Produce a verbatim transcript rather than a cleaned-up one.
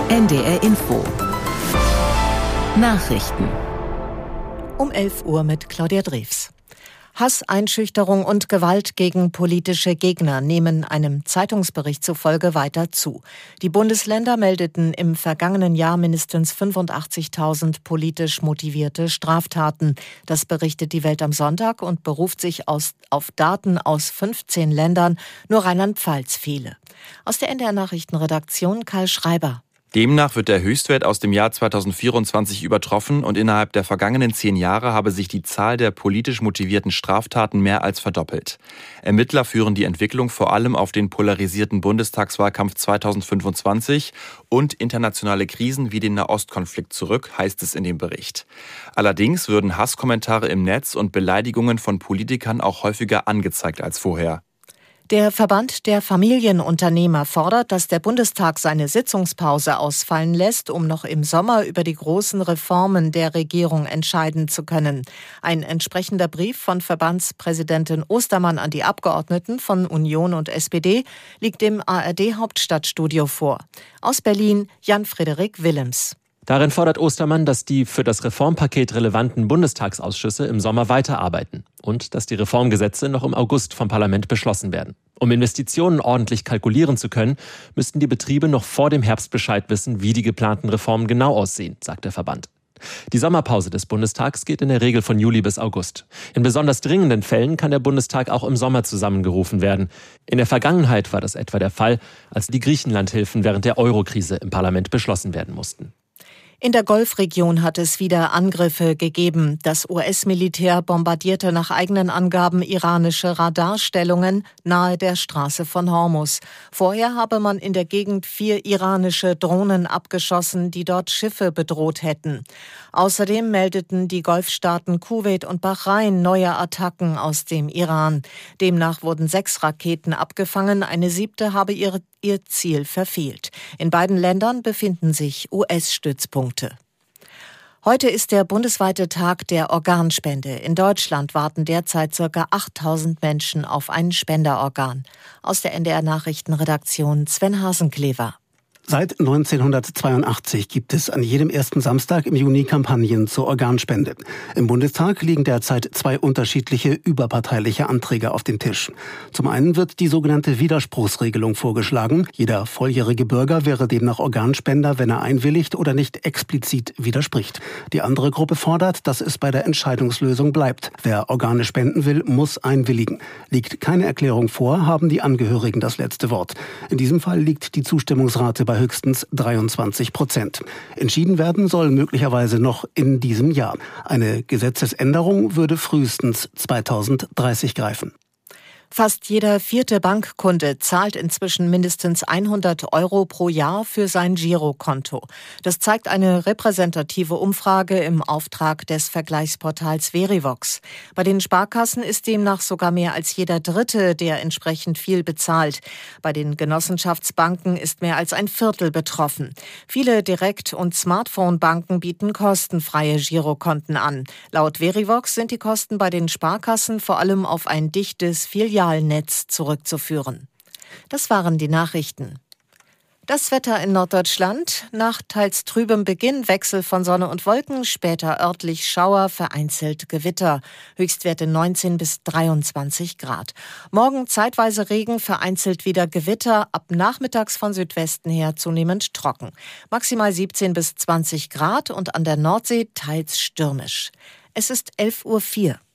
N D R Info. Nachrichten. Um elf Uhr mit Claudia Drews. Hass, Einschüchterung und Gewalt gegen politische Gegner nehmen einem Zeitungsbericht zufolge weiter zu. Die Bundesländer meldeten im vergangenen Jahr mindestens fünfundachtzigtausend politisch motivierte Straftaten. Das berichtet die Welt am Sonntag und beruft sich aus, auf Daten aus fünfzehn Ländern. Nur Rheinland-Pfalz fehle. Aus der N D R-Nachrichtenredaktion Karl Schreiber. Demnach wird der Höchstwert aus dem Jahr zweitausendvierundzwanzig übertroffen und innerhalb der vergangenen zehn Jahre habe sich die Zahl der politisch motivierten Straftaten mehr als verdoppelt. Ermittler führen die Entwicklung vor allem auf den polarisierten Bundestagswahlkampf zweitausendfünfundzwanzig und internationale Krisen wie den Nahostkonflikt zurück, heißt es in dem Bericht. Allerdings würden Hasskommentare im Netz und Beleidigungen von Politikern auch häufiger angezeigt als vorher. Der Verband der Familienunternehmer fordert, dass der Bundestag seine Sitzungspause ausfallen lässt, um noch im Sommer über die großen Reformen der Regierung entscheiden zu können. Ein entsprechender Brief von Verbandspräsidentin Ostermann an die Abgeordneten von Union und S P D liegt im A R D-Hauptstadtstudio vor. Aus Berlin Jan-Frederik Willems. Darin fordert Ostermann, dass die für das Reformpaket relevanten Bundestagsausschüsse im Sommer weiterarbeiten und dass die Reformgesetze noch im August vom Parlament beschlossen werden. Um Investitionen ordentlich kalkulieren zu können, müssten die Betriebe noch vor dem Herbst Bescheid wissen, wie die geplanten Reformen genau aussehen, sagt der Verband. Die Sommerpause des Bundestags geht in der Regel von Juli bis August. In besonders dringenden Fällen kann der Bundestag auch im Sommer zusammengerufen werden. In der Vergangenheit war das etwa der Fall, als die Griechenlandhilfen während der Eurokrise im Parlament beschlossen werden mussten. In der Golfregion hat es wieder Angriffe gegeben. Das U S-Militär bombardierte nach eigenen Angaben iranische Radarstellungen nahe der Straße von Hormuz. Vorher habe man in der Gegend vier iranische Drohnen abgeschossen, die dort Schiffe bedroht hätten. Außerdem meldeten die Golfstaaten Kuwait und Bahrain neue Attacken aus dem Iran. Demnach wurden sechs Raketen abgefangen, eine siebte habe ihre ihr Ziel verfehlt. In beiden Ländern befinden sich U S-Stützpunkte. Heute ist der bundesweite Tag der Organspende. In Deutschland warten derzeit ca. achttausend Menschen auf ein Spenderorgan. Aus der N D R-Nachrichtenredaktion Sven Hasenklever. Seit neunzehnhundertzweiundachtzig gibt es an jedem ersten Samstag im Juni Kampagnen zur Organspende. Im Bundestag liegen derzeit zwei unterschiedliche überparteiliche Anträge auf dem Tisch. Zum einen wird die sogenannte Widerspruchsregelung vorgeschlagen. Jeder volljährige Bürger wäre demnach Organspender, wenn er einwilligt oder nicht explizit widerspricht. Die andere Gruppe fordert, dass es bei der Entscheidungslösung bleibt. Wer Organe spenden will, muss einwilligen. Liegt keine Erklärung vor, haben die Angehörigen das letzte Wort. In diesem Fall liegt die Zustimmungsrate bei höchstens dreiundzwanzig Prozent. Entschieden werden soll möglicherweise noch in diesem Jahr. Eine Gesetzesänderung würde frühestens zweitausenddreißig greifen. Fast jeder vierte Bankkunde zahlt inzwischen mindestens hundert Euro pro Jahr für sein Girokonto. Das zeigt eine repräsentative Umfrage im Auftrag des Vergleichsportals Verivox. Bei den Sparkassen ist demnach sogar mehr als jeder Dritte, der entsprechend viel bezahlt. Bei den Genossenschaftsbanken ist mehr als ein Viertel betroffen. Viele Direkt- und Smartphone-Banken bieten kostenfreie Girokonten an. Laut Verivox sind die Kosten bei den Sparkassen vor allem auf ein dichtes Filialnetz zurückzuführen. Das waren die Nachrichten. Das Wetter in Norddeutschland. Nach teils trübem Beginn Wechsel von Sonne und Wolken, später örtlich Schauer, vereinzelt Gewitter. Höchstwerte neunzehn bis dreiundzwanzig Grad. Morgen zeitweise Regen, vereinzelt wieder Gewitter, ab nachmittags von Südwesten her zunehmend trocken. Maximal siebzehn bis zwanzig Grad und an der Nordsee teils stürmisch. Es ist elf Uhr vier.